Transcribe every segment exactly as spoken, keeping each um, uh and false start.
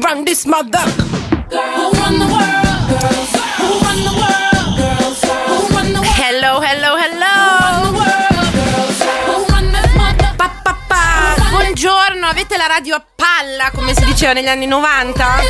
run this mother? Who run the world? Girls. Who run the world? Girls. Who run the world? Hello, hello, hello. Who run the world? Girls. Who run this mother? Pa, pa, pa. Buongiorno, avete la radio a palla, come si diceva negli anni novanta?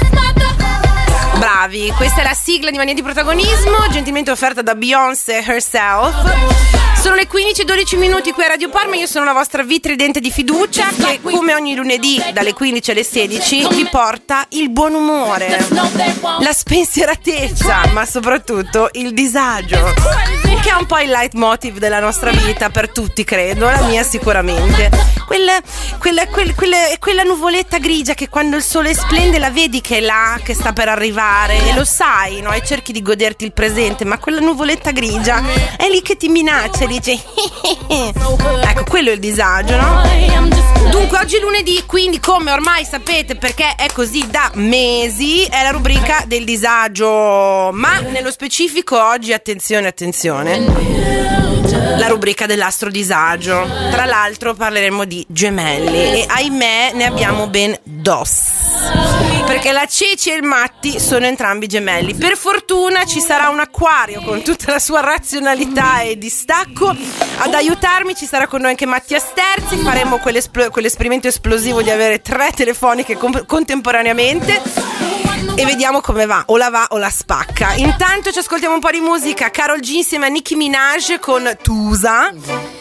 Bravi, questa è la sigla di Mania di Protagonismo, gentilmente offerta da Beyoncé herself. Sono le quindici e dodici minuti qui a Radio Parma, io sono la vostra vitridente di fiducia che come ogni lunedì dalle quindici alle sedici vi porta il buon umore, la spensieratezza, ma soprattutto il disagio, che è un po' il leitmotiv della nostra vita per tutti, credo, la mia sicuramente. Quella, quella, quella, quella, quella nuvoletta grigia che quando il sole splende la vedi che è là, che sta per arrivare e lo sai, no? E cerchi di goderti il presente, ma quella nuvoletta grigia è lì che ti minaccia e dice ecco, quello è il disagio, no? Dunque oggi è lunedì, quindi come ormai sapete, perché è così da mesi, è la rubrica del disagio, ma nello specifico oggi attenzione, attenzione, la rubrica dell'astro disagio. Tra l'altro parleremo di gemelli e ahimè ne abbiamo ben dos, perché la Ceci e il Matti sono entrambi gemelli. Per fortuna ci sarà un Acquario con tutta la sua razionalità e distacco ad aiutarmi. Ci sarà con noi anche Mattia Sterzi. Faremo quell'esperimento esplosivo di avere tre telefoniche com- contemporaneamente e vediamo come va, o la va o la spacca. Intanto ci ascoltiamo un po' di musica. Karol G insieme a Nicki Minaj con Tusa.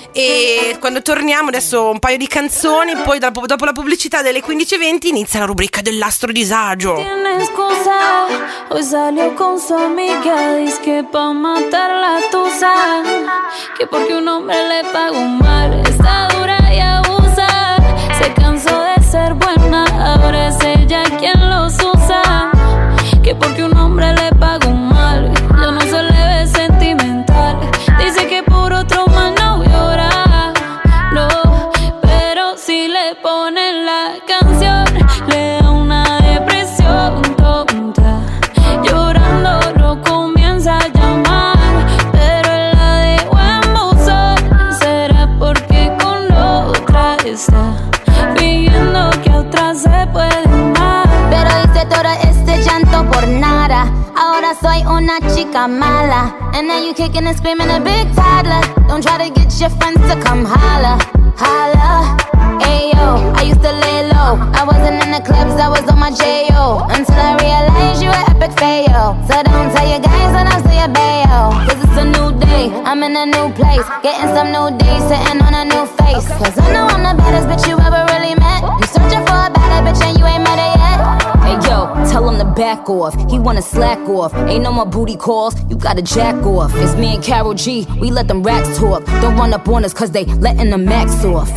E quando torniamo adesso un paio di canzoni, poi dopo, dopo la pubblicità delle quindici e venti inizia la rubrica dell'astro disagio. Tienes cosa, hoy salió con su amiga, dice que pa' matar la tusa, que porque un hombre le pagó mal, está dura y abusa, se cansó de ser buena, ahora es ella quien los usa, que porque un hombre le pagó mal, yo no se le ve sentimental, dice que por otro man no llora, no, pero si le ponen la canción, le da una depresión tonta, llorando lo comienza a llamar, pero él la dejó en buzón, será porque con otra está, fingiendo que a otra se puede amar, pero hice todo este llanto por nada, ahora soy una chica mala, and now you kicking and screaming a big toddler, don't try to get your friends to come holla, holla. Ayo, I used to lay low, I wasn't in the clubs, I was on my J O, until I realized you were epic fail, so don't tell your guys when I say a bail, cause it's a new day, I'm in a new place, getting some new days, sitting on a new face, cause I know I'm the baddest bitch you ever really met, you searching for a better bitch and you ain't met her yet. Hey yo, tell him to back off, he wanna slack off, ain't no more booty calls, you gotta jack off, it's me and Karol G, we let them racks talk, don't run up on us cause they letting the max off.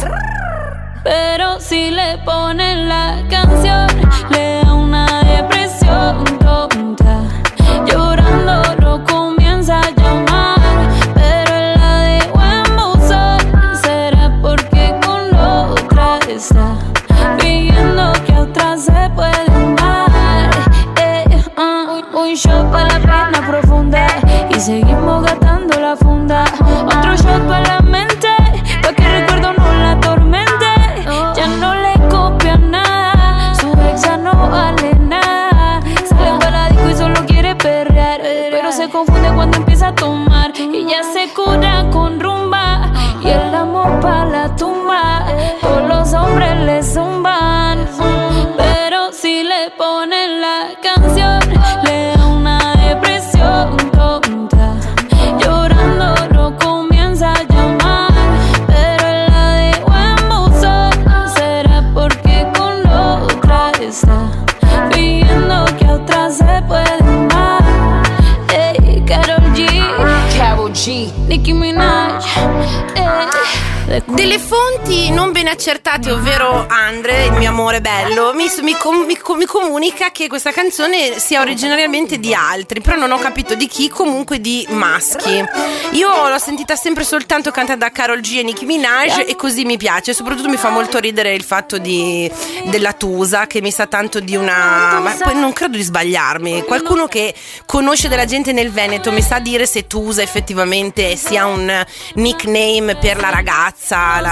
Pero si le ponen la canción, le da una depresión tonta, llorando lo comienza a llamar, pero él la dejó en buzón, será porque con otra está, fingiendo que a otra se puede amar, eh, uh, un shot para la pena profunda, y seguimos gastando la funda, otro shot para la mente, pa' que el recuerdo no la atormente. Ya no le copia nada, su ex ya no vale nada. Sale para disco y solo quiere perrear, pero se confunde cuando empieza a tomar. Y ya se cura con rumba, y el amor pa' la tumba. Todos los hombres le zumban, pero si le ponen la canción, le da una depresión tonta, llorando lo comienza a llamar, pero él la dejó en buzón, será porque con otra está, fingiendo que a otra se puede amar. Hey, Karol G, Karol G, Nicki Minaj, hey. Delle fonti non ben accertate, ovvero Andre, il mio amore bello, mi, mi, mi, mi comunica che questa canzone sia originariamente di altri, però non ho capito di chi, comunque di maschi. Io l'ho sentita sempre soltanto cantata da Karol G e Nicki Minaj e così mi piace, soprattutto mi fa molto ridere il fatto di, della Tusa, che mi sa tanto di una... ma poi non credo di sbagliarmi, qualcuno che conosce della gente nel Veneto mi sa dire se Tusa effettivamente sia un nickname per la ragazza, La, la figliola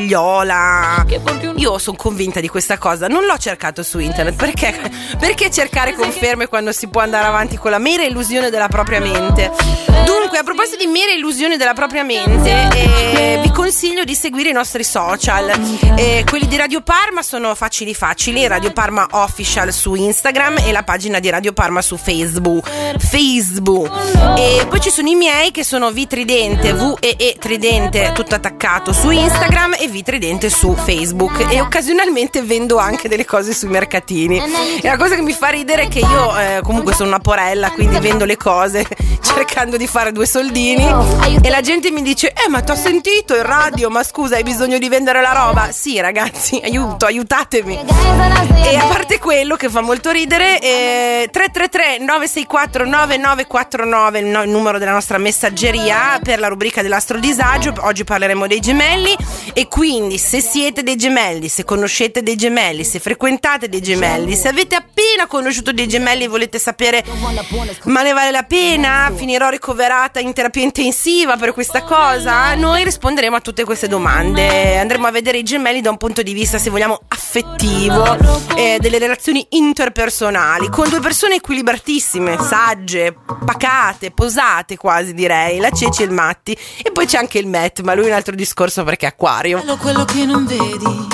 figliola. Io sono convinta di questa cosa. Non l'ho cercato su internet. Perché, perché cercare conferme quando si può andare avanti con la mera illusione della propria mente? Dunque, a proposito di mera illusione della propria mente, eh, vi consiglio di seguire i nostri social. Eh, quelli di Radio Parma sono facili facili. Radio Parma Official su Instagram e la pagina di Radio Parma su Facebook. Facebook. E poi ci sono i miei che sono Vitridente, V E E Tridente, tutto attaccato su Instagram, e Vitridente su Facebook. E occasionalmente vendo anche delle cose sui mercatini. E la cosa che mi fa ridere è che io eh, comunque sono una porella, quindi vendo le cose cercando di fare due soldini, e la gente mi dice: eh ma t'ho sentito in radio, ma scusa, hai bisogno di vendere la roba? Sì ragazzi, aiuto, aiutatemi. E a parte quello che fa molto ridere, eh, tre tre tre nove sei quattro nove nove quattro nove il, no, il numero della nostra messaggeria per la rubrica dell'astrodisagio. Oggi parleremo dei gemelli, e quindi se siete dei gemelli, se conoscete dei gemelli, se frequentate dei gemelli, se avete appena conosciuto dei gemelli e volete sapere ma ne vale la pena, finirò ricoverata in terapia intensiva per questa cosa, noi risponderemo a tutte queste domande. Andremo a vedere i gemelli da un punto di vista, se vogliamo, affettivo, eh, delle relazioni interpersonali, con due persone equilibratissime, sagge, pacate, posate quasi direi, la Ceci e il Matti. E poi c'è anche il Matt, ma lui è un altro discorso perché è acquario. Quello, quello che non vedi,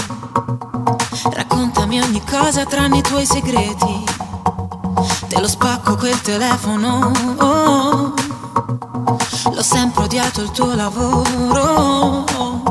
raccontami ogni cosa tranne i tuoi segreti. Te lo spacco quel telefono, oh, l'ho sempre odiato il tuo lavoro.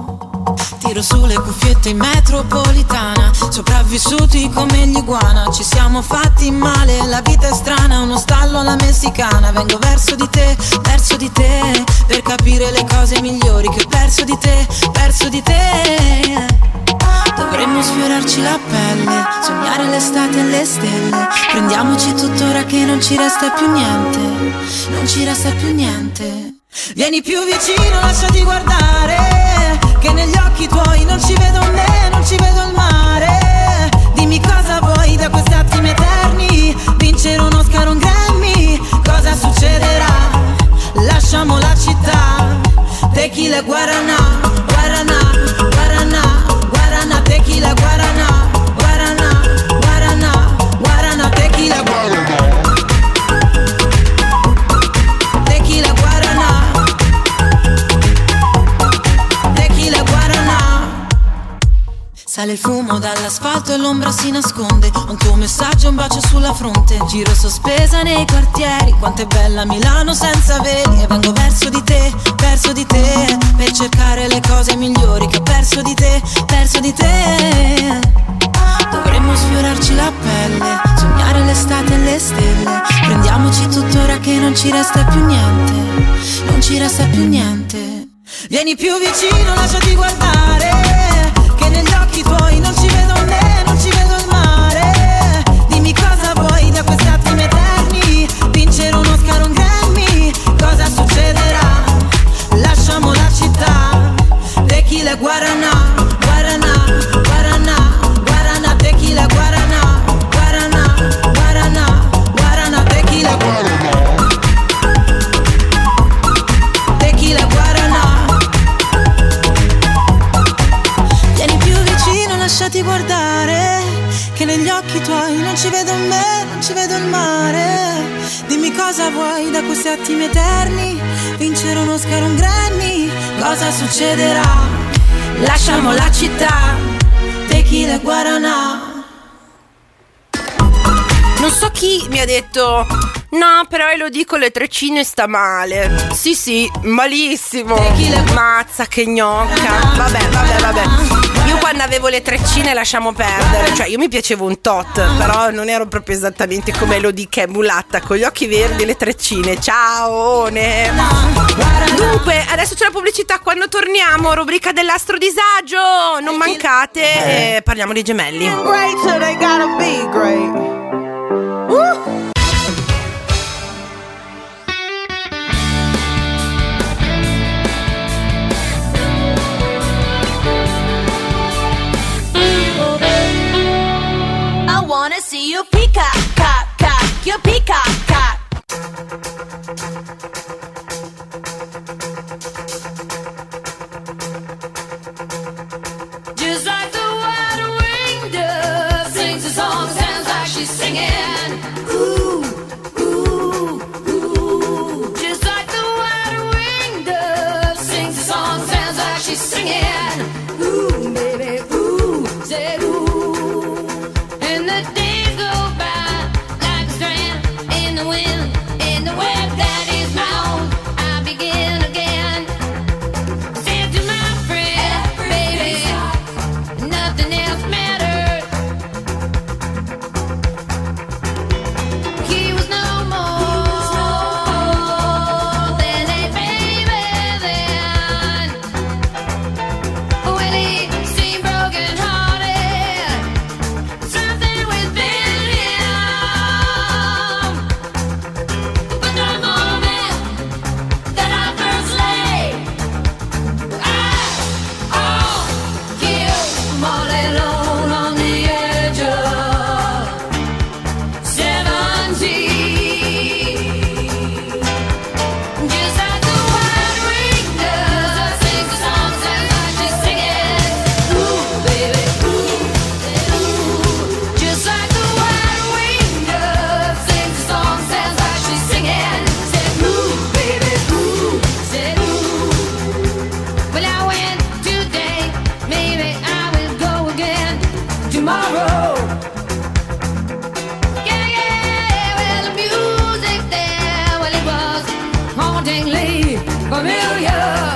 Tiro sulle cuffiette in metropolitana, sopravvissuti come gli iguana. Ci siamo fatti male, la vita è strana, uno stallo alla messicana. Vengo verso di te, verso di te, per capire le cose migliori che ho perso di te, perso di te. Dovremmo sfiorarci la pelle, sognare l'estate e le stelle. Prendiamoci tuttora che non ci resta più niente, non ci resta più niente. Vieni più vicino, lasciati guardare, che negli occhi tuoi non ci vedo me, non ci vedo il mare. Dimmi cosa vuoi da questi attimi eterni, vincere un Oscar o un Grammy, cosa succederà? Lasciamo la città, tequila guaraná, guaraná, guaraná, guaraná, tequila guaraná, guaraná, guaraná, guaraná, tequila guaraná. Sale il fumo dall'asfalto e l'ombra si nasconde. Un tuo messaggio, un bacio sulla fronte. Giro sospesa nei quartieri. Quanto è bella Milano senza veli. E vengo verso di te, verso di te, per cercare le cose migliori che ho perso di te, perso di te. Dovremmo sfiorarci la pelle, sognare l'estate e le stelle. Prendiamoci tuttora che non ci resta più niente, non ci resta più niente. Vieni più vicino, lasciati guardare, che negli occhi tuoi non ci vedo me, non ci vedo il mare. Dimmi cosa vuoi da questi attimi eterni, vincere un Oscar o un Grammy, cosa succederà? Lasciamo la città, tequila guaraná, guaraná, guaraná, guaraná, tequila guaraná, guaraná, guaraná, guaraná, tequila guaraná, tequila guaraná. Vieni più vicino, lasciati guardare, che negli occhi tuoi non ci vedo me, non ci vedo il mare. Dimmi cosa vuoi da questi attimi eterni, vincere un Oscar o un Grammy, cosa succederà? Lasciamo la città, tequila guaraná. Non so chi mi ha detto: no, però Elodie con le treccine sta male. Sì, sì, malissimo. Mazza che gnocca. Vabbè, vabbè, vabbè. Io quando avevo le treccine lasciamo perdere. Cioè io mi piacevo un tot, però non ero proprio esattamente come Elodie che è mulatta con gli occhi verdi e le treccine. Ciao ne. Dunque, adesso c'è la pubblicità. Quando torniamo, rubrica dell'astrodisagio. Non mancate, eh, parliamo dei gemelli. Great, so they gotta be great. Woo! I wanna see you peacock, cock, cock, you peacock, cock. she's singing. Ooh, ooh, ooh. Just like the white-winged dove sings a song, sounds like she's singing. Ooh, baby, ooh, said ooh. And the days go by like a strand in the wind, in the web that is my own. I begin again. Said to my friend, baby, nothing else matters. He was no more than a baby then. Well, he seemed broken hearted, something within him. But the moment that I first lay eyes on him, all alone on the edge of seventeen. Just like the white-winged dove sings a song, sounds like she's singing. Ooh, baby, ooh, ooh. Just like the white-winged dove sings a song, sounds like she's singing. Said ooh, baby, ooh, said ooh. Well, I went today, maybe I will go again tomorrow. Yeah, yeah, well, the music there, well, it was hauntingly familiar.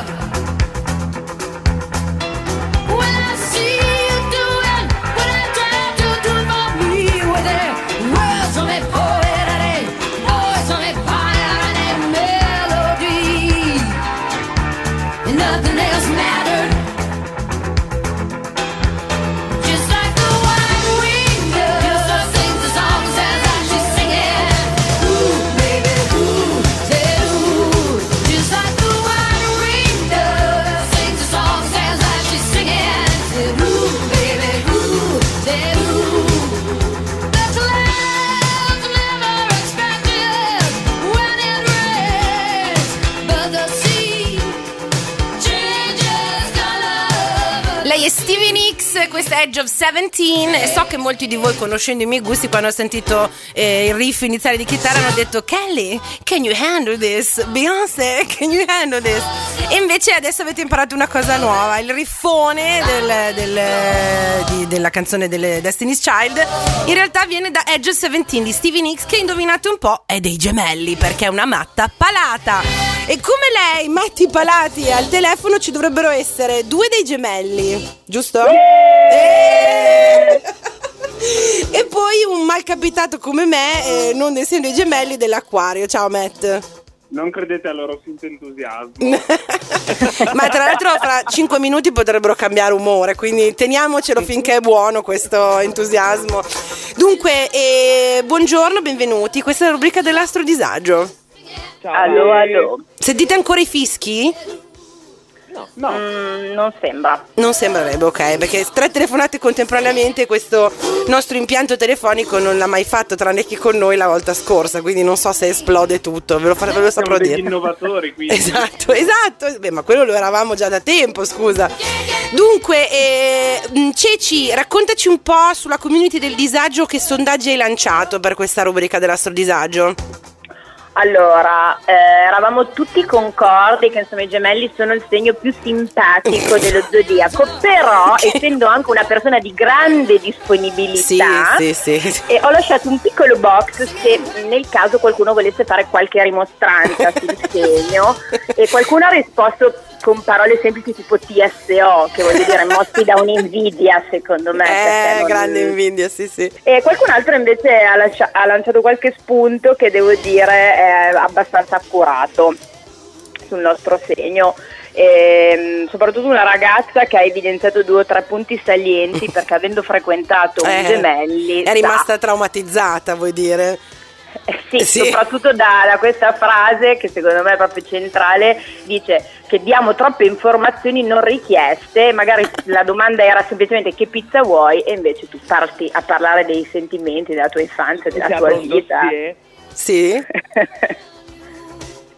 Well, I see you doing what I tried to do for me with it. Words on a poet and a voice on a fire and a melody. And nothing else mattered. Just like the white-winged dove sings a song, sounds like she's singing. Ooh, baby, ooh, said ooh. Just like the white-winged dove sings a song, sounds like she's singing. Said ooh, baby, ooh, said ooh. The clouds never expected when it rains, but the sea changes color. Lei è Stevie Nicks, questa è Edge of seventeen e so che molti di voi, conoscendo i miei gusti, quando ho sentito eh, il riff iniziale di chitarra hanno detto Kelly, can you handle this? Beyoncé, can you handle this? E invece adesso avete imparato una cosa nuova, il riffone del, del, di, della canzone delle Destiny's Child in realtà viene da Edge of seventeen di Stevie Nicks, che indovinate un po' è dei gemelli, perché è una matta palata. E come lei, matti palati al telefono, ci dovrebbero essere due dei gemelli, giusto? Eh! E poi un malcapitato come me, eh, non essendo i gemelli, dell'Acquario. Ciao Matt. Non credete al loro finto entusiasmo. Ma tra l'altro fra cinque minuti potrebbero cambiare umore, quindi teniamocelo finché è buono questo entusiasmo. Dunque, eh, buongiorno, benvenuti. Questa è la rubrica dell'Astro Disagio. Ciao. Allo, allo. Sentite ancora i fischi? No, no. Mm, non sembra. Non sembrerebbe, ok, perché tre telefonate contemporaneamente questo nostro impianto telefonico non l'ha mai fatto, tranne che con noi la volta scorsa, quindi non so se esplode tutto, ve lo, fa- ve lo saprò Siamo degli dire. innovatori, quindi. Esatto, esatto. Beh, ma quello lo eravamo già da tempo, scusa. Dunque, eh, Ceci, raccontaci un po' sulla community del disagio, che sondaggi hai lanciato per questa rubrica dell'Astro Disagio. Allora, eh, eravamo tutti concordi che insomma i gemelli sono il segno più simpatico dello zodiaco, però Okay. essendo anche una persona di grande disponibilità, Sì, sì, sì. e ho lasciato un piccolo box se nel caso qualcuno volesse fare qualche rimostranza sul segno, e qualcuno ha risposto con parole semplici tipo T S O, che voglio dire mossi da un'invidia, secondo me. perché Eh, non- grande invidia, sì, sì. E qualcun altro invece ha, lascia- ha lanciato qualche spunto che devo dire è abbastanza accurato sul nostro segno. E, soprattutto una ragazza che ha evidenziato due o tre punti salienti perché avendo frequentato Eh, un gemelli è rimasta traumatizzata, vuoi dire? Eh sì, Sì. soprattutto da, da questa frase che secondo me è proprio centrale, dice che diamo troppe informazioni non richieste, magari la domanda era semplicemente che pizza vuoi e invece tu parti a parlare dei sentimenti della tua infanzia, della Si tua apre un vita. dossier. Sì.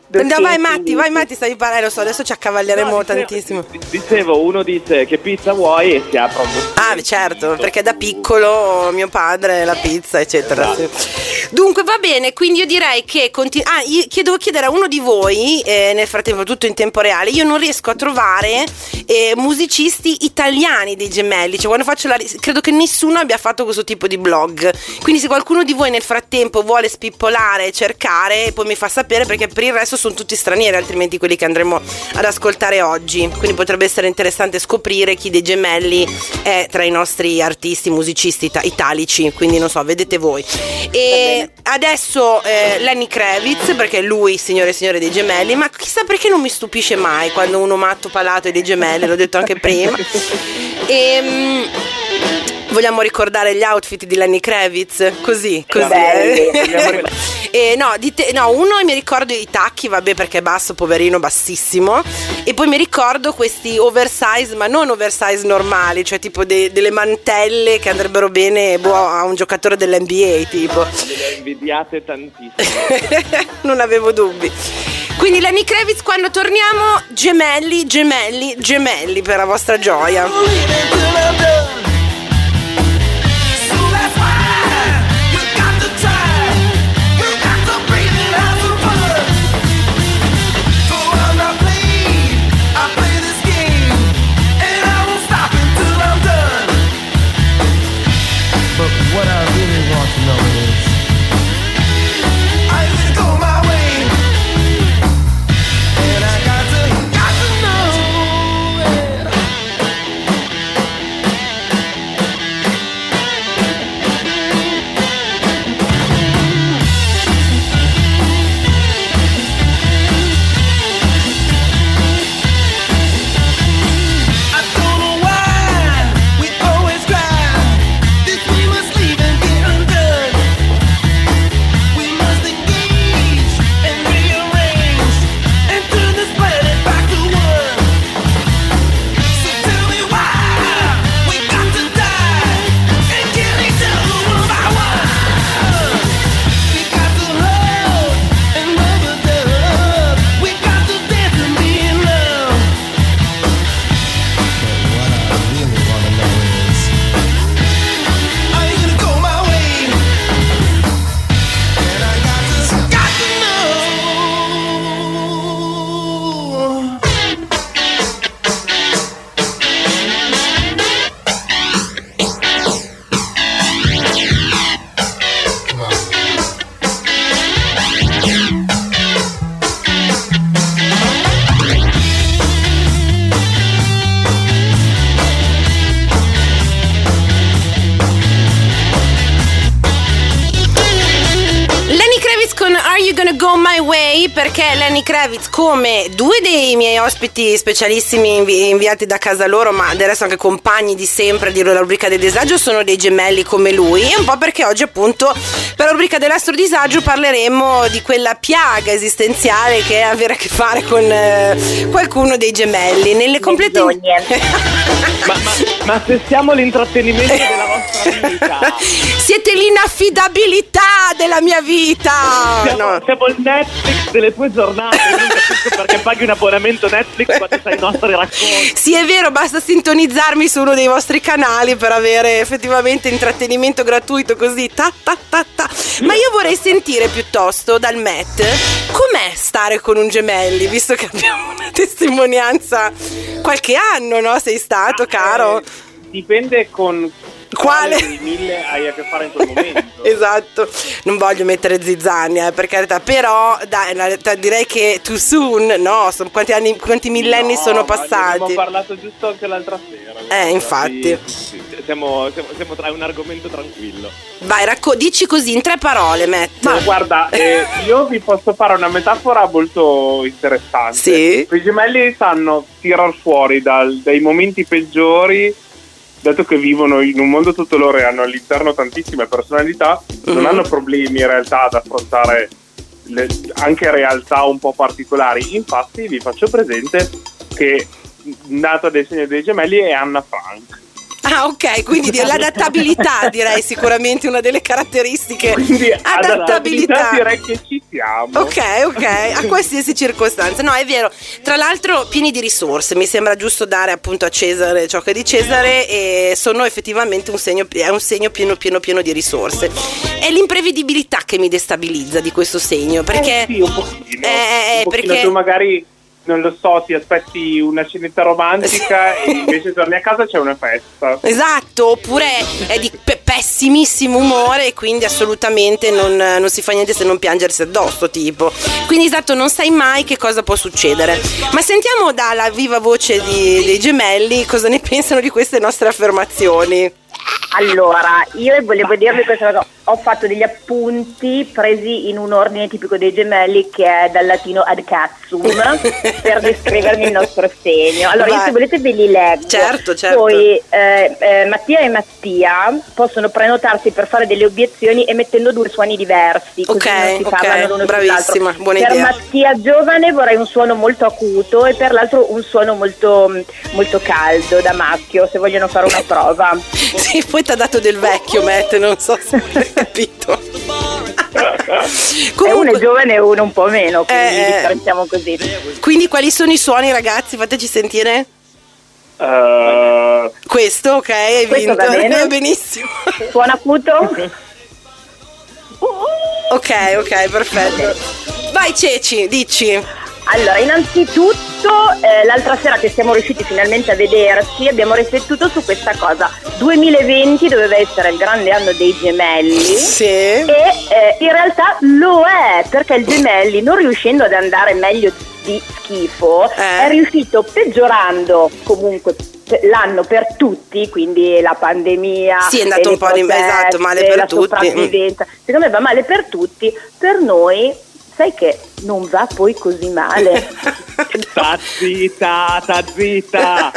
No, vai Matti, vai Matti, stavi parlando, lo so, adesso ci accavaglieremo no, dicevo, tantissimo. Dicevo, uno dice che pizza vuoi e si apre un Ah, certo, perché da piccolo mio padre la pizza, eccetera. Esatto. Dunque va bene, quindi io direi che continu- ah, io chiedo, chiedere a uno di voi, eh, nel frattempo tutto in tempo reale, io non riesco a trovare eh, musicisti italiani dei Gemelli, cioè quando faccio la credo che nessuno abbia fatto questo tipo di blog, quindi se qualcuno di voi nel frattempo vuole spippolare, cercare, poi mi fa sapere, perché per il resto sono tutti stranieri, altrimenti quelli che andremo ad ascoltare oggi, quindi potrebbe essere interessante scoprire chi dei Gemelli è tra i nostri artisti, musicisti ita- italici, quindi non so, vedete voi. E adesso eh, Lenny Kravitz, perché lui signore e signore dei Gemelli, ma chissà perché non mi stupisce mai quando uno matto palato è dei Gemelli, l'ho detto anche prima. E um, vogliamo ricordare gli outfit di Lenny Kravitz? Così, così. Eh. E no, di te, no, uno mi ricordo i tacchi, vabbè, perché è basso, poverino, bassissimo. E poi mi ricordo questi oversize, ma non oversize normali, cioè tipo de, delle mantelle che andrebbero bene boh, a un giocatore dell'N B A, tipo. Le ho invidiate tantissimo. Non avevo dubbi. Quindi Lenny Kravitz, quando torniamo, gemelli, gemelli, gemelli per la vostra gioia. What I really want to know is, I'm gonna go my way, and I got to, got to know it. I don't know why we always cry. Go My Way, perché Lenny Kravitz, come due dei miei ospiti specialissimi invi- inviati da casa loro, ma del resto anche compagni di sempre di La Rubrica del Disagio, sono dei gemelli come lui, e un po' perché oggi appunto per La Rubrica dell'Astro Disagio parleremo di quella piaga esistenziale che è avere a che fare con eh, qualcuno dei gemelli nelle complete ma, ma, ma se siamo l'intrattenimento della vostra vita, siete l'inaffidabilità della mia vita. Siamo, no. siamo il Netflix delle tue giornate. Non capisco perché paghi un abbonamento Netflix quando sai i nostri racconti. Sì, è vero, basta sintonizzarmi su uno dei vostri canali per avere effettivamente intrattenimento gratuito così ta ta ta ta. Ma io vorrei sentire piuttosto dal Matt com'è stare con un gemelli, visto che abbiamo una testimonianza qualche anno, no? Sei stato, ah, caro? Eh, dipende con quale dei mille hai a che fare in quel momento. Esatto, non voglio mettere zizzania, eh, per carità, però dai, in realtà direi che too soon, no? Sono, quanti anni, quanti millenni no, sono passati? Abbiamo parlato giusto anche l'altra sera. Eh, infatti. Sì, siamo, siamo, siamo tra un argomento tranquillo. Vai, racco- dici così in tre parole, Matt. Ma guarda, eh, io vi posso fare una metafora molto interessante. Sì. I gemelli sanno tirar fuori dal, dai momenti peggiori, dato che vivono in un mondo tutto loro e hanno all'interno tantissime personalità, mm-hmm. non hanno problemi in realtà ad affrontare le, anche realtà un po' particolari. Infatti vi faccio presente che nata dei segni dei gemelli è Anna Frank. Ah, ok, quindi di- l'adattabilità direi sicuramente una delle caratteristiche. Quindi Adattabilità. direi che ci siamo. Ok, ok, a qualsiasi circostanza. No, è vero. Tra l'altro pieni di risorse, mi sembra giusto dare appunto a Cesare ciò che è di Cesare, e sono effettivamente un segno, è un segno pieno pieno pieno di risorse. È l'imprevedibilità che mi destabilizza di questo segno, perché Eh sì, un pochino. Eh, un pochino. perché- Tu magari, non lo so, ti aspetti una cenetta romantica e invece torni a casa e c'è una festa. Esatto, oppure è di pe- pessimissimo umore e quindi assolutamente non, non si fa niente se non piangersi addosso, tipo. Quindi esatto, non sai mai che cosa può succedere. Ma sentiamo dalla viva voce di- dei gemelli cosa ne pensano di queste nostre affermazioni. Allora, io volevo dirvi questa cosa. Ho fatto degli appunti presi in un ordine tipico dei gemelli che è dal latino ad cazzum per descrivermi il nostro segno. Allora, io Vai. se volete ve li leggo. Certo, certo. Poi eh, eh, Mattia e Mattia possono prenotarsi per fare delle obiezioni emettendo due suoni diversi, così Ok, non si ok, parlano l'uno bravissima, sull'altro. buona Per idea. Mattia giovane vorrei un suono molto acuto e per l'altro un suono molto, molto caldo da maschio, se vogliono fare una prova. Sì, poi ti ha dato del vecchio, Matt, non so se hai capito. E uno è giovane e uno un po' meno, quindi Eh, eh. differenziamo così. Quindi quali sono i suoni, ragazzi? Fateci sentire. Uh, Questo, ok, hai Questo vinto. va bene. Benissimo. Suona acuto? Ok, ok, perfetto. Vai Ceci, dici. Allora, innanzitutto eh, l'altra sera che siamo riusciti finalmente a vederci abbiamo riflettuto su questa cosa. duemilaventi doveva essere il grande anno dei gemelli. Sì. E eh, in realtà lo è, perché il gemelli, non riuscendo ad andare meglio di schifo, Eh. è riuscito peggiorando comunque l'anno per tutti, quindi la pandemia, Sì, è andato e un le po' di- proteste, esatto, male per la tutti. sopravvivenza. Secondo me va male per tutti, per noi sai che non va poi così male. sta zitta, sta zitta.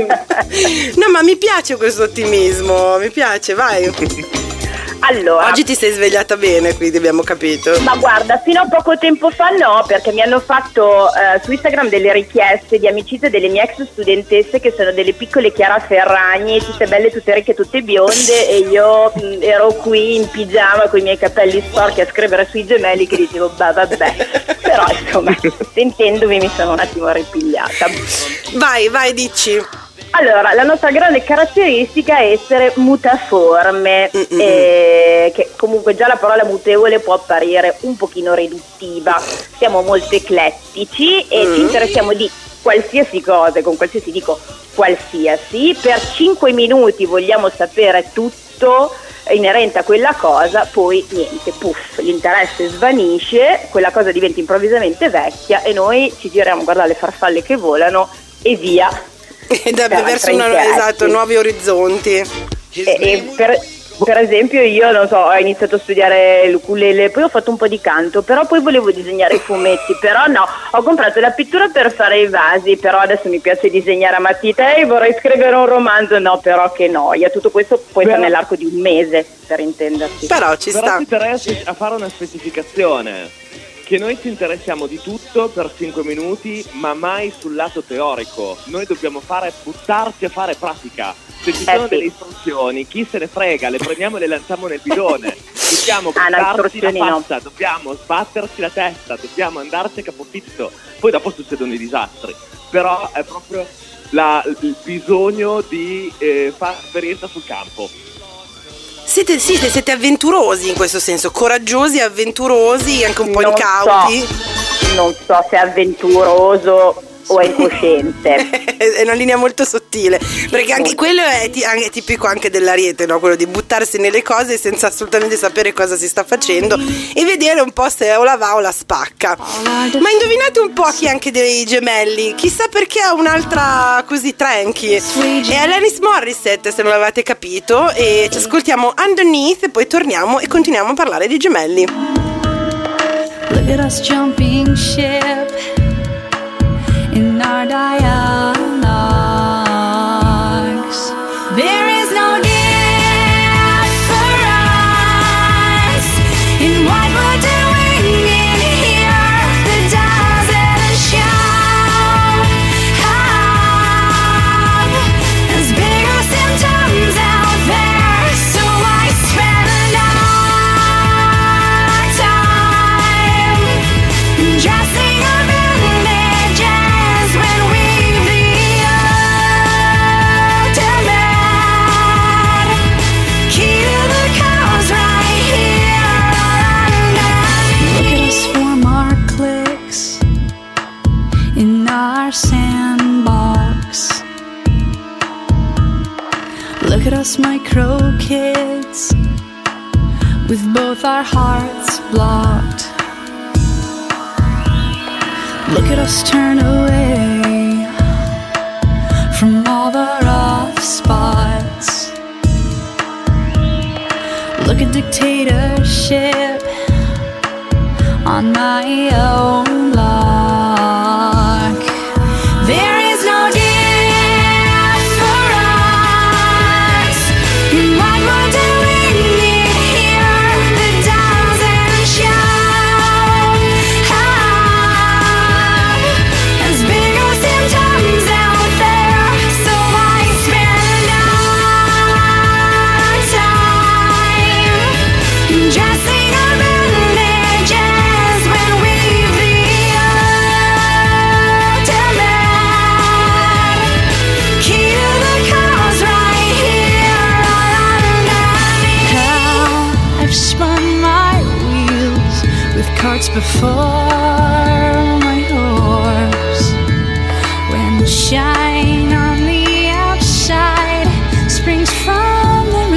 No, ma mi piace questo ottimismo, mi piace, vai. Allora, Oggi ti sei svegliata bene, quindi abbiamo capito. ma guarda, fino a poco tempo fa no, perché mi hanno fatto eh, su Instagram delle richieste di amicizie delle mie ex studentesse che sono delle piccole Chiara Ferragni, tutte belle, tutte ricche, tutte bionde, e io mh, ero qui in pigiama con i miei capelli sporchi a scrivere sui gemelli che dicevo bah vabbè, però insomma sentendomi mi sono un attimo ripigliata. Vai, vai, dici. Allora, la nostra grande caratteristica è essere mutaforme, Mm-mm. eh, che comunque già la parola mutevole può apparire un pochino riduttiva. Siamo molto eclettici e Mm. ci interessiamo di qualsiasi cosa, con qualsiasi dico qualsiasi, per cinque minuti vogliamo sapere tutto inerente a quella cosa, poi niente, puff, l'interesse svanisce, quella cosa diventa improvvisamente vecchia e noi ci giriamo a guardare le farfalle che volano e via. E da- Per verso altri una- interessi. esatto, nuovi orizzonti. E, e per, per esempio io non so, ho iniziato a studiare l'ukulele, poi ho fatto un po' di canto, però poi volevo disegnare i fumetti, però no, ho comprato la pittura per fare i vasi, però adesso mi piace disegnare a matita e vorrei scrivere un romanzo, no, però che noia, tutto questo poi Però- fa nell'arco di un mese, per intenderci. Però ci Però sta. ti interessi a fare una specificazione, che noi ci interessiamo di tutto per cinque minuti, ma mai sul lato teorico. Noi dobbiamo fare, buttarci a fare pratica. Se ci Eh sono sì. delle istruzioni, chi se ne frega, le prendiamo e le lanciamo nel bidone. Dobbiamo Ah, no, buttarci la istruzioni no. faccia, dobbiamo sbatterci la testa, dobbiamo andarci a capofitto. Poi dopo succedono i disastri. Però è proprio la- il bisogno di eh, fare esperienza sul campo. Siete, siete, siete avventurosi in questo senso, coraggiosi, avventurosi, anche un po' Non incauti. so, non so se è avventuroso o è incosciente. È una linea molto sottile, perché anche quello è, ti- è tipico anche dell'Ariete, no? Quello di buttarsi nelle cose senza assolutamente sapere cosa si sta facendo e vedere un po' se o la va o la spacca. Ma indovinate un po' chi è anche dei gemelli, chissà perché ha un'altra così tranqui, è Alanis Morissette, se non l'avete capito, e ci ascoltiamo Underneath e poi torniamo e continuiamo a parlare di gemelli. Look at us jumping ship in our dialogues. There is no difference in what we're doing in here. The doesn't show up as bigger symptoms Look at us micro kids with both our hearts blocked. Look at us turn away from all the rough spots. Look at dictatorship on my own block. There is no death for us. What we're doing here that doesn't show up. There's bigger symptoms out there, so I spend our time dressing our bandages when we've the ultimate key to the cause right here underneath. How I've spun my wheels with carts before my horse. When the shine on the outside springs from the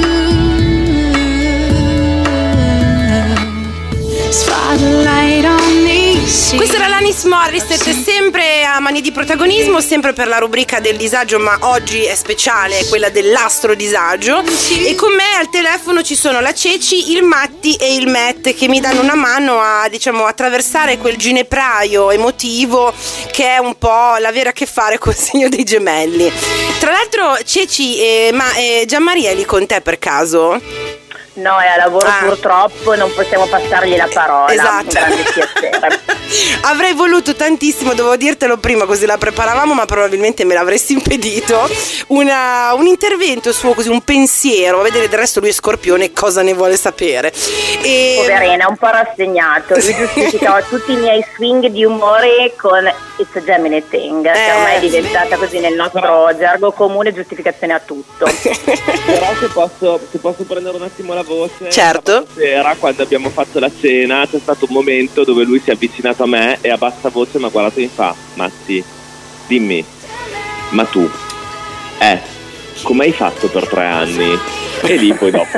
roof. Spotlight on these seas. Questa era l'Alanis Morissette, sempre a Mani di Protagonismo, sempre per la rubrica del disagio, ma oggi è speciale, è quella dell'astro disagio. E con me al telefono ci sono la Ceci, il Matti e il Matt, che mi danno una mano a, diciamo, attraversare quel ginepraio emotivo che è un po' l'avere a che fare col segno dei gemelli. Tra l'altro, Ceci, eh, ma eh, Gianmaria è lì con te per caso? No, è a lavoro Ah. purtroppo, non possiamo passargli la parola. Esatto. Un grande piacere. Avrei voluto tantissimo, dovevo dirtelo prima così la preparavamo, ma probabilmente me l'avresti impedito. Una, un intervento suo, così un pensiero, a vedere del resto lui è Scorpione, cosa ne vuole sapere. E... Poverina, un po' rassegnato. Lui giustificava tutti i miei swing di umore con It's a Gemini thing, che Eh. ormai è diventata così nel nostro gergo comune giustificazione a tutto. Però se posso, se posso prendere un attimo la voce. Certo. Sera, quando abbiamo fatto la cena, c'è stato un momento dove lui si è avvicinato a me e a bassa voce mi ha guardato e mi fa: Matti, dimmi, ma tu, eh, come hai fatto per tre anni? E lì poi dopo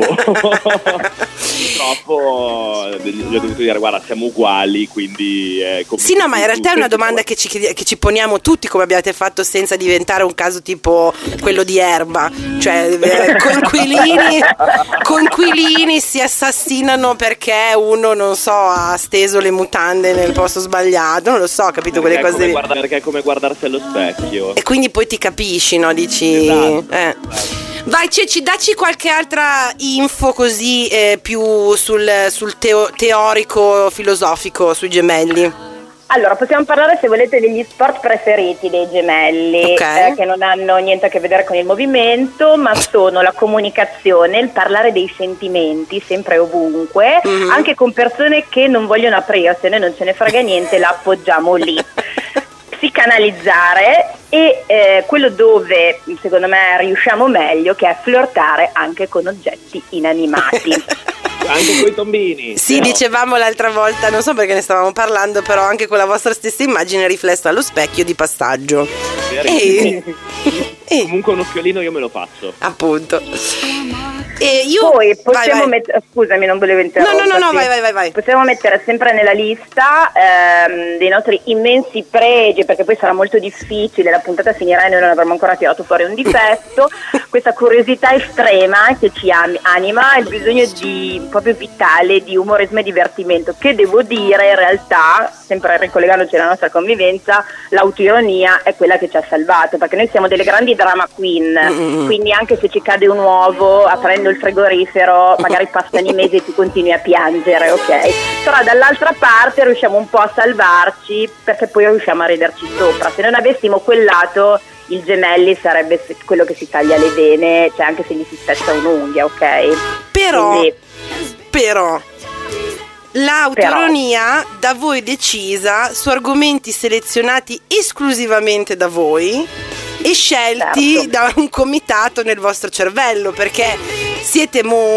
purtroppo gli ho dovuto dire: guarda, siamo uguali, quindi eh, come Sì, no, ma in tu, realtà è una se domanda vuoi. che ci, chiedi- che ci poniamo tutti, come abbiate fatto, senza diventare un caso tipo quello di Erba, cioè eh, coinquilini, coinquilini si assassinano perché uno, non so, ha steso le mutande nel posto sbagliato, non lo so, capito, quelle Perché è cose come lì. guarda- perché è come guardarsi allo specchio. E quindi poi ti capisci, no? Dici... Esatto. eh. Vai Ceci, dacci qualche altra info così eh, più sul, sul teo- teorico filosofico sui gemelli. Allora, possiamo parlare, se volete, degli sport preferiti dei gemelli, Ok. eh, che non hanno niente a che vedere con il movimento, ma sono la comunicazione, il parlare dei sentimenti, sempre e ovunque, Mhm. anche con persone che non vogliono aprirsene, non ce ne frega niente, la appoggiamo lì. Psicanalizzare e eh, quello dove secondo me riusciamo meglio, che è flirtare anche con oggetti inanimati. Anche coi tombini. Sì, No. dicevamo l'altra volta, non so perché ne stavamo parlando, però anche con la vostra stessa immagine riflessa allo specchio di passaggio. E, e Comunque un occhiolino io me lo faccio. appunto. E io Poi vai, possiamo vai. mettere, scusami, non volevo No, interromperti. no, no, no, vai, vai, vai, vai. Possiamo mettere sempre nella lista ehm, dei nostri immensi pregi, perché poi sarà molto difficile, la puntata finirà e noi non avremo ancora tirato fuori un difetto, questa curiosità estrema che ci am- anima, il bisogno di proprio vitale di umorismo e divertimento, che devo dire in realtà, sempre ricollegandoci alla nostra convivenza, l'autoironia è quella che ci ha salvato, perché noi siamo delle grandi drama queen, Mm-mm. quindi anche se ci cade un uovo aprendo il frigorifero magari passano i mesi e tu continui a piangere, ok? Però dall'altra parte riusciamo un po' a salvarci, perché poi riusciamo a riderci sopra. Se non avessimo quel lato, il gemelli sarebbe se- quello che si taglia le vene, cioè anche se gli si spezza un'unghia, ok? Però, Quindi, però, l'autoironia da voi decisa su argomenti selezionati esclusivamente da voi e scelti Certo. da un comitato nel vostro cervello, perché siete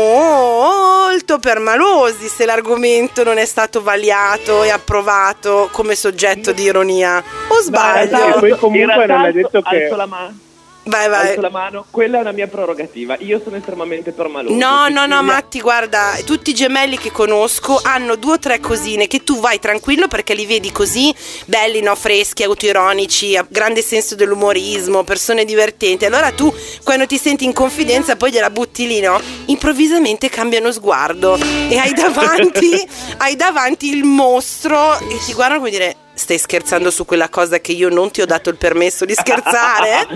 molto permalosi se l'argomento non è stato vagliato e approvato come soggetto di ironia. O E sbaglio? poi comunque In realtà non è alzo- detto che alzo la mano. Vai, vai. Alzo la mano, quella è una mia prerogativa. Io sono estremamente permaloso. No, no, no, Matti, guarda, tutti i gemelli che conosco hanno due o tre cosine che tu vai tranquillo perché li vedi così belli, no, freschi, autoironici, grande senso dell'umorismo, persone divertenti. Allora tu, quando ti senti in confidenza, poi gliela butti lì, no? Improvvisamente cambiano sguardo e hai davanti, hai davanti il mostro e ti guardano come dire: stai scherzando su quella cosa che io non ti ho dato il permesso di scherzare?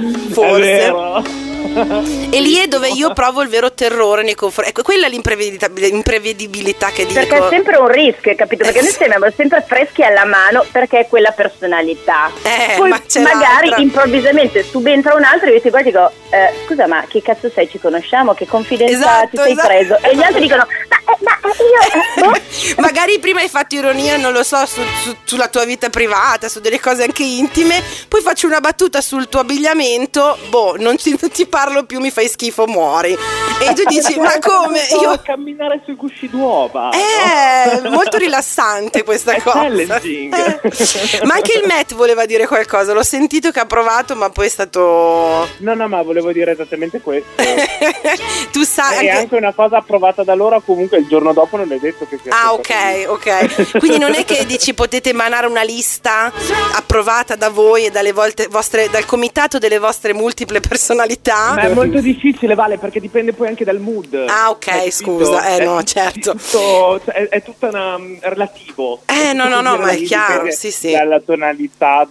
Forse. E lì è dove io provo il vero terrore nei confronti. Ecco, quella è l'imprevedibilità che dico. Perché è sempre un rischio, capito? Perché noi siamo sempre freschi alla mano perché è quella personalità. Eh, Poi ma c'è magari l'altra. Improvvisamente subentra un altro e io ti guardo e dico: eh, scusa, ma che cazzo sei? Ci conosciamo? Che confidenza Esatto, ti sei esatto. preso? E gli altri dicono: ma, eh, ma io. Eh, boh. Magari prima hai fatto ironia, non lo so, su, su- sulla tua vita privata, su delle cose anche intime, poi faccio una battuta sul tuo abbigliamento, boh, non ti, non ti parlo più, mi fai schifo, muori. E tu dici: ma come? Io Io... camminare sui gusci d'uova. È molto rilassante questa È cosa. challenging. Eh. Ma anche il Matt voleva dire qualcosa, l'ho sentito che ha provato, ma poi è stato... No, no, ma volevo dire esattamente questo. Tu sai... È anche- anche una cosa approvata da loro, comunque il giorno dopo non è detto che sia. Ah, stata ok, ok. Quindi non è che dici potete emanare una lista approvata da voi e dalle volte vostre, dal comitato delle vostre multiple personalità? Ma è molto difficile, Vale, perché dipende poi anche dal mood. Ah, ok, Hai scusa. capito? Eh, no, È certo. tutto- cioè, è, è tutto una, relativo. Eh, no, no, no, ma è Sì, chiaro, dipende sì, sì. Dalla tonalità,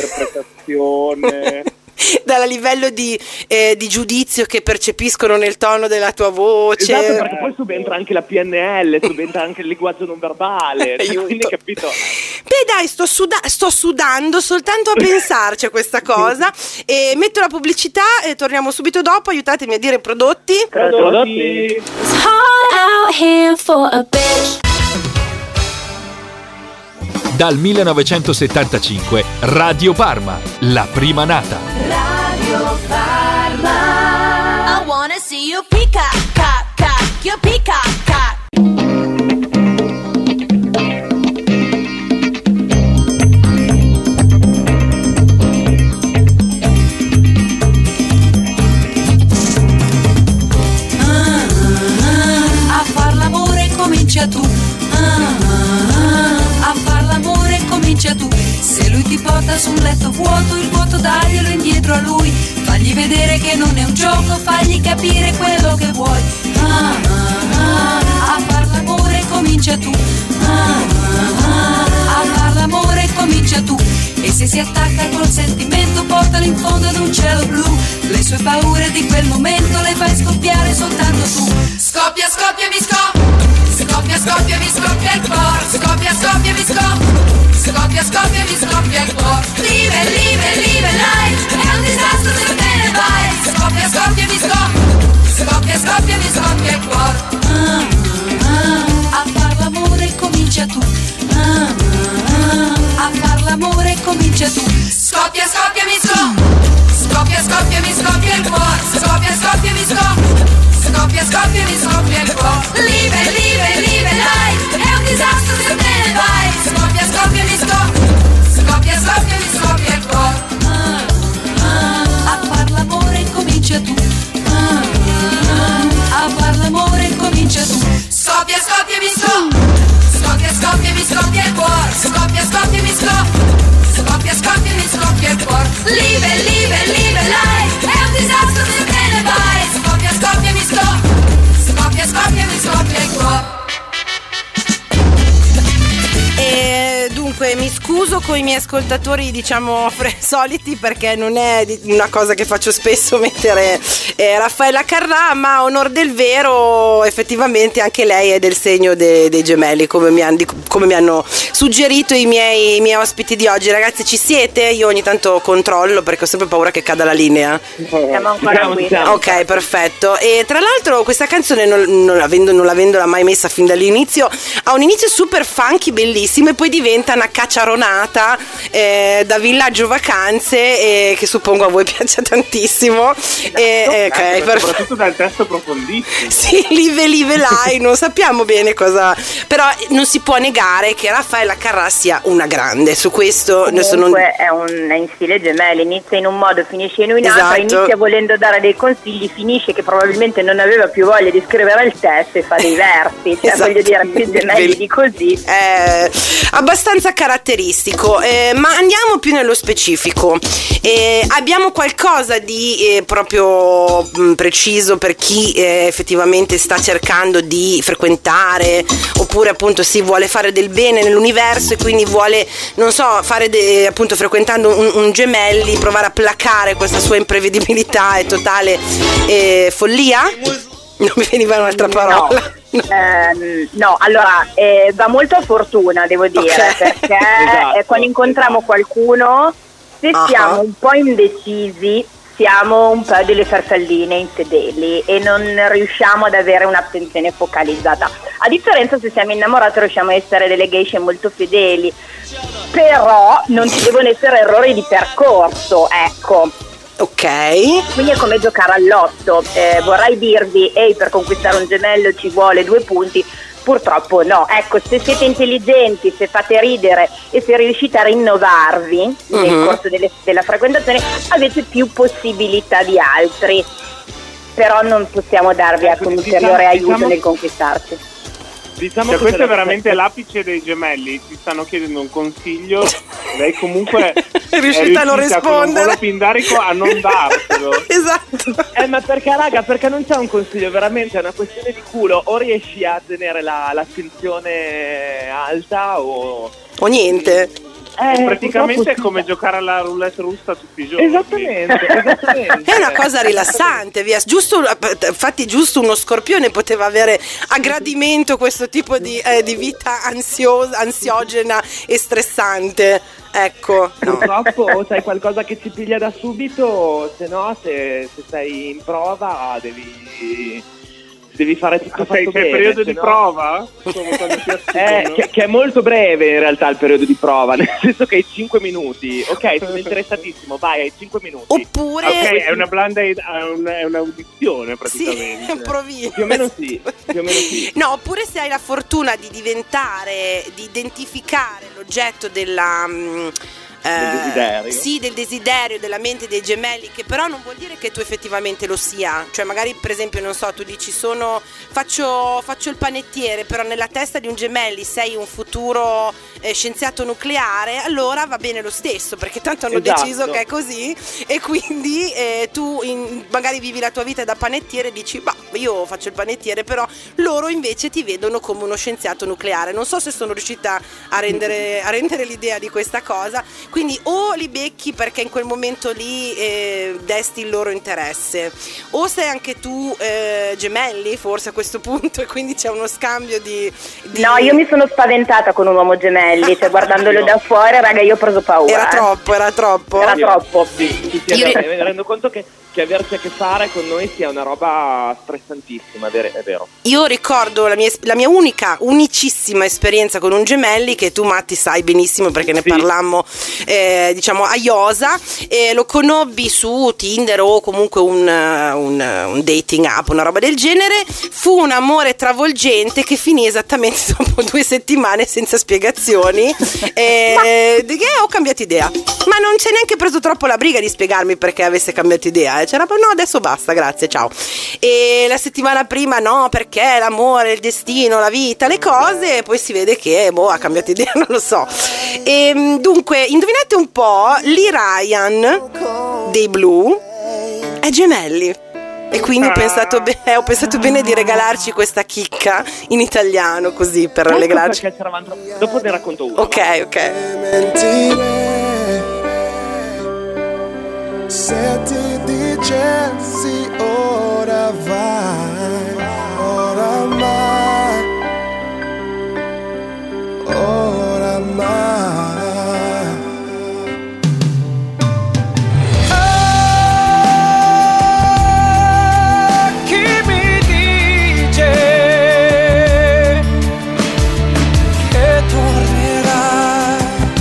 dall'interpretazione. Dal livello di, eh, di giudizio che percepiscono nel tono della tua voce. Esatto, perché poi subentra anche la P N L, subentra anche il linguaggio non verbale. Aiuto. Quindi, capito? Beh dai, sto, suda- sto sudando soltanto a pensarci a questa cosa. E metto la pubblicità e torniamo subito dopo. Aiutatemi a dire prodotti. Prodotti. It's hard out here for a bitch. Dal millenovecentosettantacinque Radio Parma, la prima nata. Radio Parma. I wanna see you peacock, cock, cock, your peacock, cock. A far l'amore comincia tu. A far l'amore comincia tu. Se lui ti porta su un letto vuoto, il vuoto daglielo indietro a lui. Fagli vedere che non è un gioco, fagli capire quello che vuoi. A far l'amore comincia tu. A far l'amore comincia tu. E se si attacca col sentimento, portalo in fondo ad un cielo blu. Le sue paure di quel momento le fai scoppiare soltanto tu. Scoppia, scoppia, mi scoppia. Scoppia, scoppia, mi scoppia il cuore. Scoppia, scoppia, mi scoppia. Scoppia, scoppia, mi scoppia il cuore. Live, live, live life. È un disastro se non te ne vai. Scoppia, scoppia, mi scoppia. Scoppia, scoppia, mi scoppia il cuore. A far l'amore comincia tu. A far l'amore comincia tu. Scoppia, scoppia, mi scoppia. Scoppia, scoppia, mi scoppia il cuore. Scoppia, scoppia, mi scoppia. Scoppia, scoppia, mi scoppia il cuore. Live, live, live life. È un disastro se te ne vai. Scoppia, scoppia, mi scoppia. Scoppia, scoppia, mi scoppia il cuore. A far l'amore comincia tu. A far l'amore comincia tu. Scoppia, scoppia, mi scoppia. Scoppia, scoppia, mi scoppia il cuore. Scoppia, scoppia, mi scoppia. Scoppia, scoppia, mi scoppia il cuore. Live, live, live life. È un disastro se te ne vai. Scoppia, scoppia, mi scoppia. Scoppia, scoppia, mi scoppia il cuore. E dunque mi scuso con i miei ascoltatori, diciamo, fre- soliti, perché non è di- una cosa che faccio spesso mettere eh, Raffaella Carrà, ma a onor del vero effettivamente anche lei è del segno de- dei gemelli, come mi, han- di- come mi hanno suggerito i miei, i miei ospiti di oggi. Ragazzi, ci siete? Io ogni tanto controllo perché ho sempre paura che cada la linea. Siamo ancora qui. Ok, perfetto. E tra l'altro questa canzone, non, non, avendo, non l'avendola mai messa fin dall'inizio, ha un inizio super funky, bellissimo, e poi diventa una scacciaronata eh, da villaggio vacanze, eh, che suppongo a voi piaccia tantissimo. Eh, no, eh, okay, per... soprattutto dal testo approfondissimo. Sì, live live lai, non sappiamo bene cosa, però non si può negare che Raffaella Carrà sia una grande, su questo comunque non... è, un, è in stile Gemelli, inizia in un modo, finisce in un altro, Esatto. inizia volendo dare dei consigli, finisce che probabilmente non aveva più voglia di scrivere il testo e fa dei versi, cioè Esatto. voglio dire, più Gemelli di così. È abbastanza caratteristico, eh, ma andiamo più nello specifico. Eh, abbiamo qualcosa di eh, proprio mh, preciso per chi eh, effettivamente sta cercando di frequentare, oppure appunto si vuole fare del bene nell'universo e quindi vuole, non so, fare de- appunto frequentando un, un Gemelli, provare a placare questa sua imprevedibilità e totale eh, follia? Non mi veniva un'altra parola. No, ehm, no allora eh, va molto a fortuna, devo dire, Okay. perché Esatto, eh, quando incontriamo qualcuno, se Ah. siamo un po' indecisi, siamo un po' delle farfalline infedeli e non riusciamo ad avere un'attenzione focalizzata. A differenza, se siamo innamorati, riusciamo a essere delle geishe molto fedeli, però non ci devono essere errori di percorso, ecco. Ok. Quindi è come giocare all'otto, eh, vorrei dirvi, ehi, per conquistare un gemello ci vuole due punti, purtroppo no. Ecco, se siete intelligenti, se fate ridere e se riuscite a rinnovarvi nel Mhm. corso delle- della frequentazione, avete più possibilità di altri, però non possiamo darvi ecco, un Diciamo- ulteriore aiuto diciamo- nel conquistarci. Diciamo Cioè, che questo se è la- veramente l'apice dei Gemelli, ti stanno chiedendo un consiglio, lei comunque È riuscita a non riuscita con un rispondere. volo pindarico a non dartelo. Esatto. Eh, ma perché, raga, perché non c'è un consiglio, veramente è una questione di culo. O riesci a tenere la, l'attenzione alta o... O niente. Eh, Praticamente è purtroppo come sì. giocare alla roulette russa tutti i giorni. Esattamente, esattamente. È una cosa rilassante, via. Giusto, infatti, giusto uno scorpione poteva avere a gradimento questo tipo di, eh, di vita ansiosa, ansiogena e stressante. Ecco, no. Purtroppo o c'hai qualcosa che ti piglia da subito, se no, se, se sei in prova devi, devi fare tutto Ah, sei, fatto c'è il bene. periodo se di no- prova? Come quando ti Eh, assumono? che, che è molto breve in realtà il periodo di prova, nel senso che hai cinque minuti. Ok, sono interessatissimo, vai, hai cinque minuti. Oppure Ok, è una blind aid- è un- è un'audizione sì, praticamente. un provino. Più o meno sì, più o meno sì. No, oppure se hai la fortuna di diventare, di identificare l'oggetto della... mm, Del eh, desiderio. Sì, del desiderio, della mente dei gemelli, che però non vuol dire che tu effettivamente lo sia. Cioè magari per esempio, non so, tu dici sono faccio, faccio il panettiere, però nella testa di un gemelli sei un futuro eh, scienziato nucleare, allora va bene lo stesso, perché tanto hanno Esatto. deciso che è così e quindi eh, tu in- magari vivi la tua vita da panettiere e dici bah, io faccio il panettiere, però loro invece ti vedono come uno scienziato nucleare. Non so se sono riuscita a rendere, a rendere l'idea di questa cosa. Quindi o li becchi perché in quel momento lì eh, desti il loro interesse, o sei anche tu eh, gemelli forse a questo punto e quindi c'è uno scambio di, di... No, io mi sono spaventata con un uomo gemelli, cioè guardandolo da fuori, raga, io ho preso paura. Era eh. troppo, era troppo. Era troppo. Sì, sì, sì, Io è ri- vero, mi rendo conto che, che averci a che fare con noi sia una roba stressantissima, è vero. È vero. Io ricordo la mia, la mia unica, unicissima esperienza con un gemelli, che tu Matti sai benissimo perché ne Sì. parlammo eh, diciamo a Iosa, e lo conobbi su Tinder o comunque un, un, un dating app, una roba del genere. Fu un amore travolgente che finì esattamente dopo due settimane senza spiegazioni e di che ho cambiato idea, ma non ci è neanche preso troppo la briga di spiegarmi perché avesse cambiato idea, eh. C'era no adesso basta, grazie, ciao. E la settimana prima no, perché l'amore, il destino, la vita, le cose, e poi si vede che boh, ha cambiato idea, non lo so. E, dunque, indovinate un po', Lee Ryan dei Blue è gemelli. E quindi ho pensato, be- ho pensato bene di regalarci questa chicca in italiano, così per Ecco rallegrarci. perché c'eravamo troppo- Dopo ne racconto uno. Ok, ok. mentire. Se ti dicessi ora vai, oramai, oramai. Ah, chi mi dice che tornerai?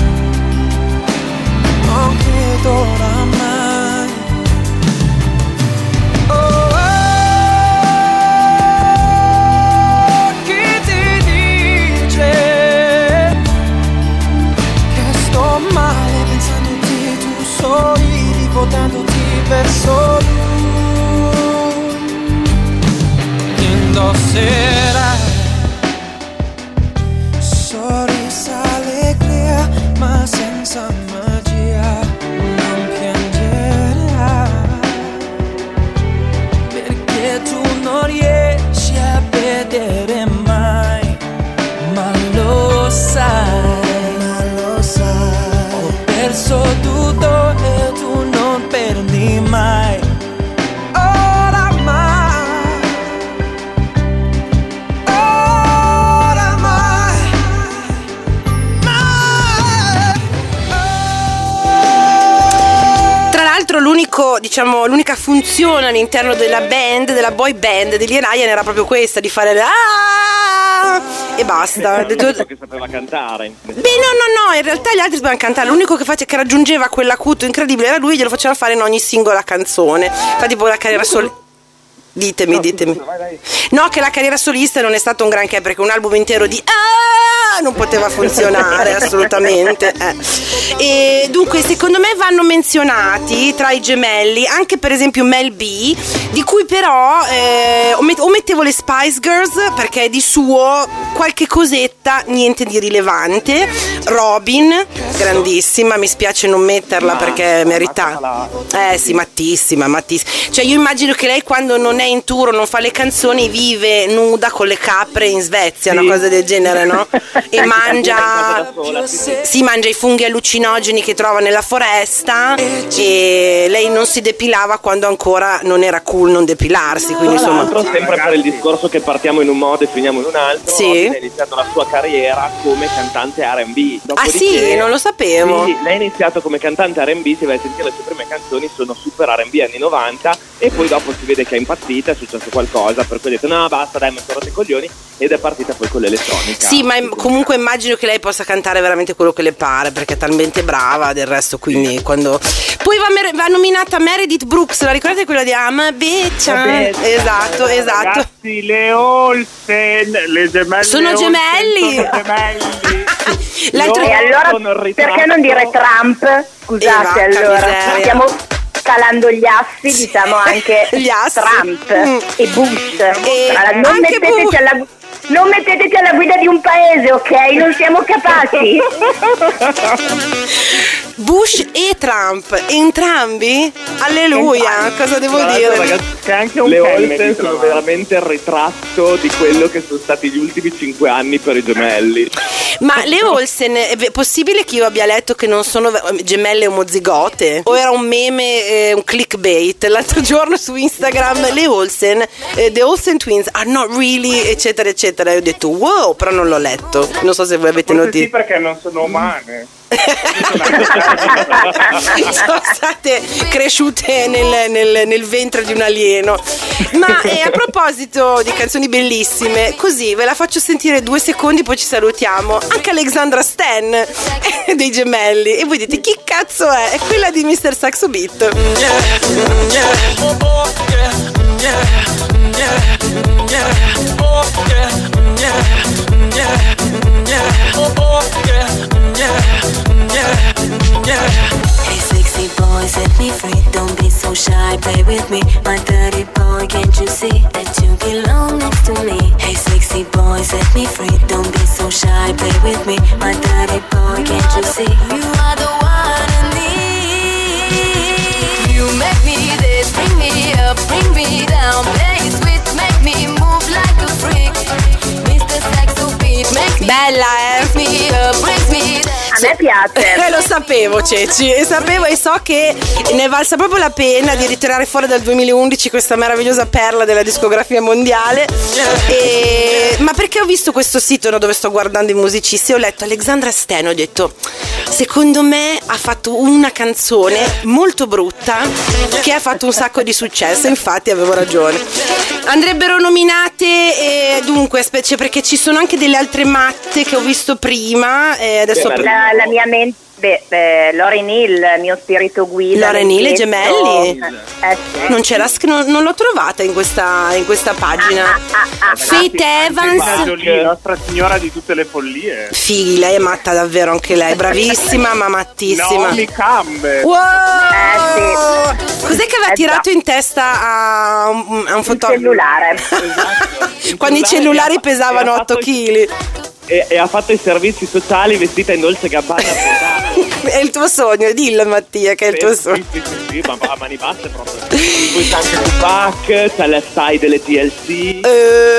l'unico, diciamo, l'unica funzione all'interno della band, della boy band degli Ryan era proprio questa, di fare le ah! E basta. Che sapeva cantare. Beh, no, no, no, in realtà gli altri sapevano cantare. L'unico che, face, che raggiungeva quell'acuto incredibile era lui, glielo faceva fare in ogni singola canzone. Infatti poi la carriera solista. Ditemi, no, ditemi. Vai, vai. No, che la carriera solista non è stato un granché, perché un album intero di ah non poteva funzionare assolutamente. Eh. E dunque, secondo me vanno menzionati tra i gemelli anche per esempio Mel B, di cui però eh, omettevo le Spice Girls perché di suo qualche cosetta, niente di rilevante. Robin, grandissima, mi spiace non metterla perché merita. Eh sì, mattissima, mattissima. Cioè io immagino che lei quando non è in tour, non fa le canzoni, vive nuda con le capre in Svezia, sì. Una cosa del genere, no? E mangia si mangia i funghi allucinogeni che trova nella foresta, e lei non si depilava quando ancora non era cool non depilarsi, quindi insomma sempre per il discorso che partiamo in un modo e finiamo in un altro. Sì. Ha iniziato la sua carriera come cantante R and B. Ah sì, non lo sapevo. Sì, lei ha iniziato come cantante R and B, si va a sentire le sue prime canzoni sono super R and B anni novanta, e poi dopo si vede che è impazzita, è successo qualcosa, per cui ha detto no basta dai, mi sono rotto i coglioni, ed è partita poi con l'elettronica. Sì, ma comunque immagino che lei possa cantare veramente quello che le pare, perché è talmente brava del resto, quindi sì. Quando poi va, va nominata Meredith Brooks, la ricordate quella di I'm a bitch? Esatto, esatto. Ragazzi, le Olsen, le gemelle sono gemelli. Sono gemelli. L'altro... E allora perché non dire Trump? Scusate, eh, allora miseria. Stiamo calando gli assi, diciamo anche gli assi. Trump mm. e Bush. E allora, non metteteci Bush. alla Non metteteci alla guida di un paese, ok? Non siamo capaci. Bush e Trump, entrambi? Alleluia, cosa devo Tra dire? Ragazzi, che anche un le Olsen sono veramente il ritratto di quello che sono stati gli ultimi cinque anni per i gemelli. Ma le Olsen, è possibile che io abbia letto che non sono gemelle omozigote? O era un meme, eh, un clickbait? L'altro giorno su Instagram, le Olsen, eh, the Olsen twins are not really, eccetera, eccetera. E ho detto wow, però non l'ho letto. Non so se voi avete notizia. Sì, perché non sono umane. Sono state cresciute nel, nel, nel ventre di un alieno. Ma eh, a proposito di canzoni bellissime, così ve la faccio sentire due secondi, poi ci salutiamo. Anche Alexandra Stan eh, dei gemelli. E voi dite chi cazzo è? È quella di mister Saxo Beat. Hey sexy boy, set me free. Don't be so shy, play with me. My dirty boy, can't you see that you belong next to me? Hey sexy boy, set me free. Don't be so shy, play with me. My dirty boy, can't you see? You are the one I need. You make me this, bring me up, bring me down. Play sweet, make me move like a freak. mister Saxo Beat, make me bella, eh? me up, brings me down. A me piace. Eh, lo sapevo, Ceci, e sapevo e so che ne è valsa proprio la pena di ritirare fuori dal duemilaundici questa meravigliosa perla della discografia mondiale. E... ma perché ho visto questo sito, no, dove sto guardando i musicisti, ho letto Alexandra Stan, ho detto secondo me ha fatto una canzone molto brutta che ha fatto un sacco di successo, infatti avevo ragione. Andrebbero nominate e dunque specie perché ci sono anche delle altre matte che ho visto prima e adesso la, la mia mente, beh, beh, Lauryn Hill, mio spirito guida. Lauryn Hill e gemelli? Eh, sì. Non c'era, non, non l'ho trovata in questa, in questa pagina. Ah, ah, ah, ah, Faith Evans, Nostra Signora di tutte le follie. figli, lei è matta davvero anche lei, bravissima ma mattissima. Naomi Campbell. Wow! Eh, sì. Cos'è che aveva Eh, tirato già. in testa a un, a un Il fotografo? cellulare. Esatto. Quando i cellulari pesavano otto chili. E, e ha fatto i servizi sociali vestita in Dolce Gabbana. È il tuo sogno, dillo Mattia che è il tuo sogno. Sì, sì, sì, sì, ma a mani basse proprio. Poi c'è anche Tupac, c'è l'F I delle T L C. Eh, Però, ragazzi,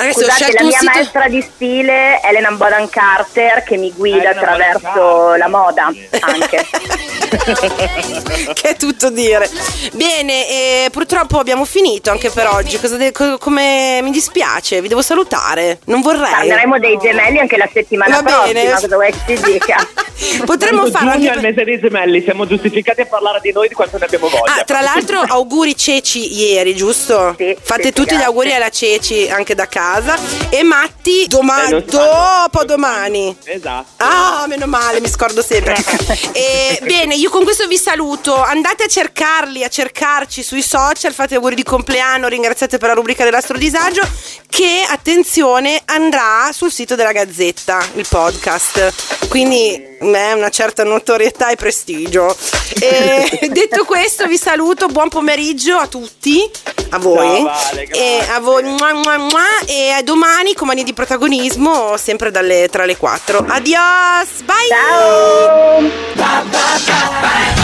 adesso ho Scusate, scelto la un mia sito- maestra di stile Elena Bonham Carter che mi guida Elena Bonham attraverso Carter. la moda anche. Che è tutto dire. Bene, eh, purtroppo abbiamo finito anche per oggi. Cosa de- co- come mi dispiace, vi devo salutare. Non vorrei. Parleremo dei gemelli anche la settimana Va bene. prossima, cosa vuoi che ti dica? Potremmo Giugno fare è anche il per- mese dei gemelli, siamo giustificati a parlare di noi di quanto ne abbiamo voglia. Ah, tra l'altro auguri Ceci ieri, giusto? Sì, Fate sì, sì, tutti gli grazie. auguri alla Ceci anche da casa. E Matti domani, Eh, non si fanno. dopo domani. Esatto. Ah, meno male, mi scordo sempre. E, bene, io con questo vi saluto. Andate a cercarli, a cercarci sui social, fate auguri di compleanno, ringraziate per la rubrica dell'astrodisagio, che, attenzione, andrà sul sito della Gazzetta, il podcast. Quindi è una certa notorietà e prestigio. E, detto questo, vi saluto, buon pomeriggio a tutti, a voi. Ciao, Vale, e grazie. a voi mua, mua, mua, e a domani con Mani di protagonismo sempre dalle tra le quattro. Adios, bye. Ciao! Bye, bye, bye.